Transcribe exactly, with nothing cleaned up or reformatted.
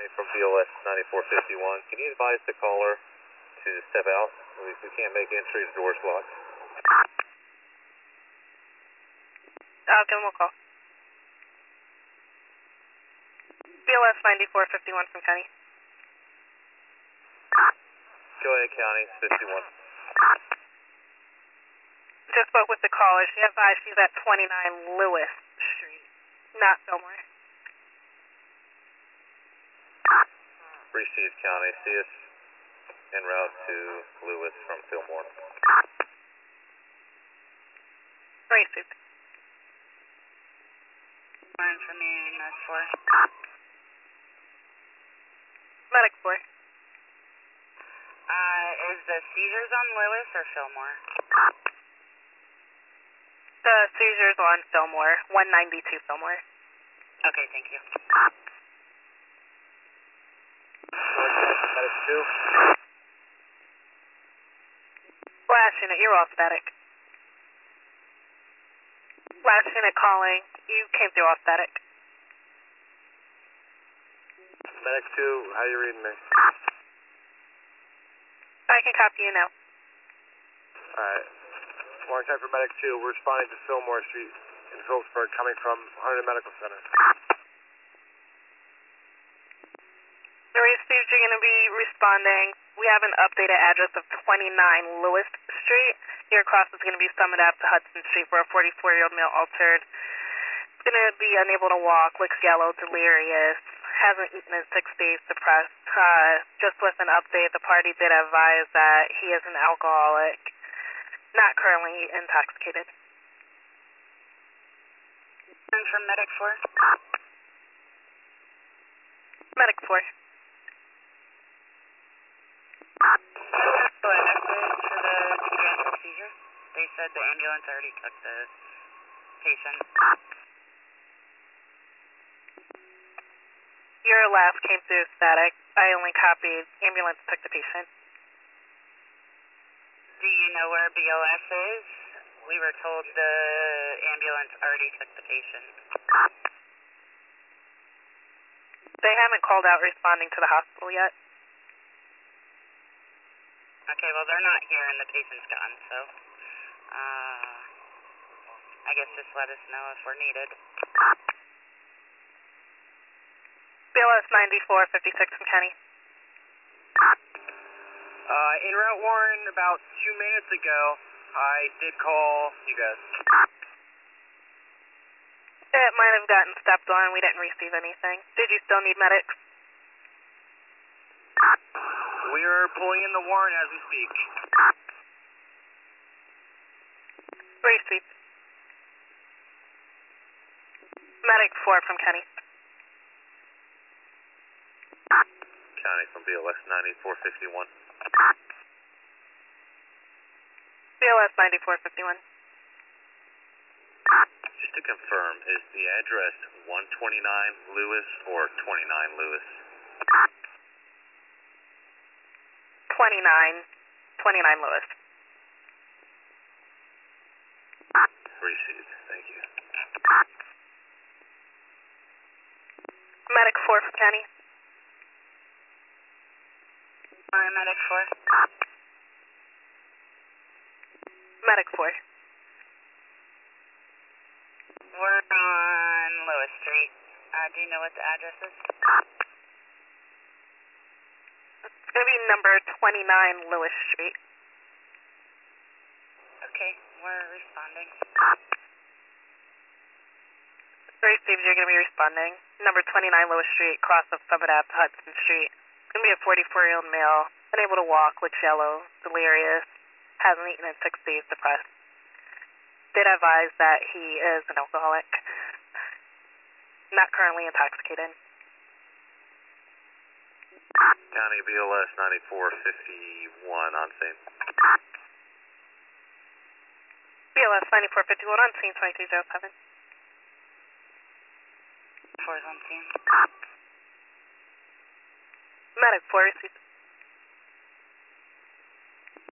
County from B L S ninety-four fifty-one. Can you advise the caller to step out? We, we can't make entry, the door's locked. I'll give him a call. B L S ninety-four fifty-one from County. Go ahead, County, fifty-one. Just spoke with the caller. She advised she's at twenty-nine Lewis Street, not Fillmore. Received, County. See us en route to Lewis from Fillmore. Received. One from you, Med four. Medic four. Uh, is the seizures on Lewis or Fillmore? The seizures on Fillmore, one ninety-two Fillmore. Okay, thank you. Medic two. Last unit, you're all static. Last unit calling, you came through all static. Medic two, how you reading me? I can copy you now. Alright. One time for Medic two, we're responding to Fillmore Street in Phillipsburg coming from Hunter Medical Center. The received, you're going to be responding. We have an updated address of twenty-nine Lewis Street. Your cross is going to be summoned up to Hudson Street for a forty-four-year-old male altered. It's going to be unable to walk, looks yellow, delirious, hasn't eaten in six days, depressed. Uh, just with an update, the party did advise that he is an alcoholic, not currently intoxicated. And from Medic four? Medic four. So a message for the pediatric seizure? They said the ambulance already took the patient. Your last came through static. I only copied ambulance took the patient. Do you know where B L S is? We were told the ambulance already took the patient. They haven't called out responding to the hospital yet. Okay, well, they're not here and the patient's gone, so uh, I guess just let us know if we're needed. B L S ninety-four fifty-six from Kenny. Uh, en route Warren, about two minutes ago, I did call you guys. It might have gotten stepped on. We didn't receive anything. Did you still need medics? We are pulling in the Warren as we speak. Receive. Medic four from Kenny. County from B L S ninety-four fifty-one. B L S ninety-four fifty-one. Just to confirm, is the address one twenty-nine Lewis or twenty-nine Lewis? twenty-nine. twenty-nine Lewis. Received. Thank you. Medic four from Kenny. Warren, Medic four. Medic four. We're on Lewis Street. Uh, do you know what the address is? It's going to be number twenty-nine Lewis Street. Okay, we're responding. Received, you're going to be responding. Number twenty-nine Lewis Street, cross of Summit Ave to Hudson Street. It's going to be a forty-four-year-old male, unable to walk, looks yellow, delirious, hasn't eaten in six days, depressed. Did advise that he is an alcoholic, not currently intoxicated. County B L S ninety-four fifty-one on scene. B L S ninety-four fifty-one on scene, twenty-two oh seven. Four's on scene. Medic four received.